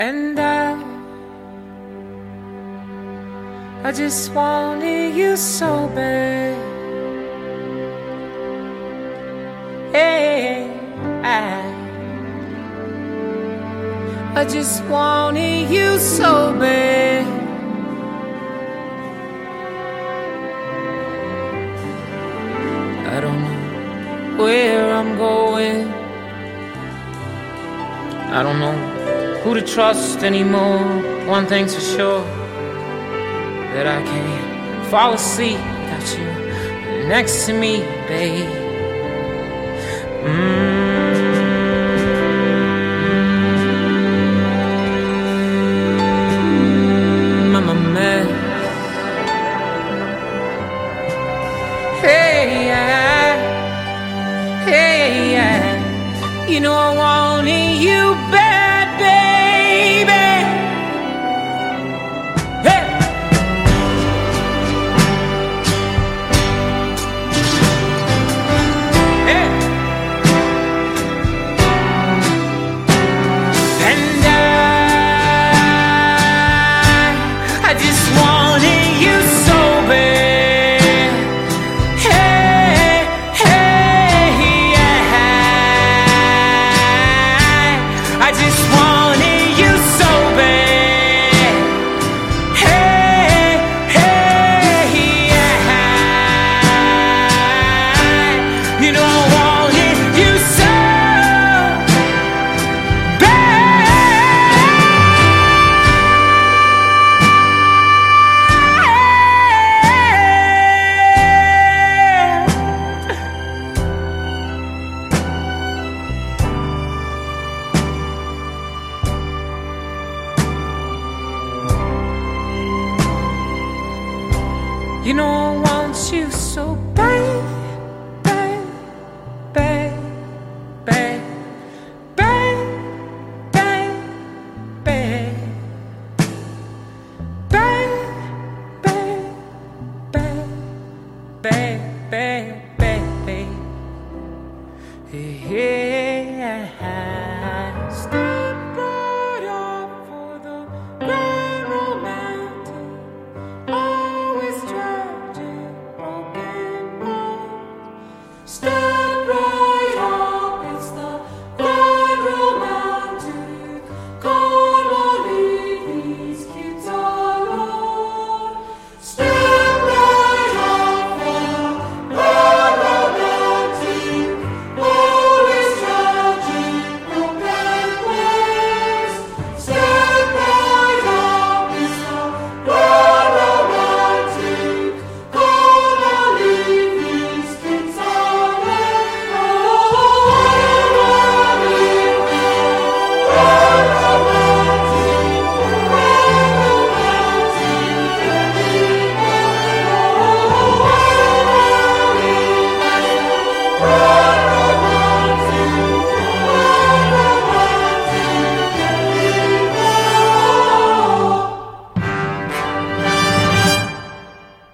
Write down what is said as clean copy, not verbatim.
And I just wanted you so bad. Hey, I just wanted you so bad. I don't know where I'm going. I don't know who to trust anymore. One thing's for sure, that I can't fall asleep without you next to me, babe. I'm a mess. Hey, you know I wanted you bad, baby. Hey. Hey. And I just wanted you so bad. Hey, yeah. I just wanted you so bad. Hey, yeah. You know I wanted you so You know I want you so bad.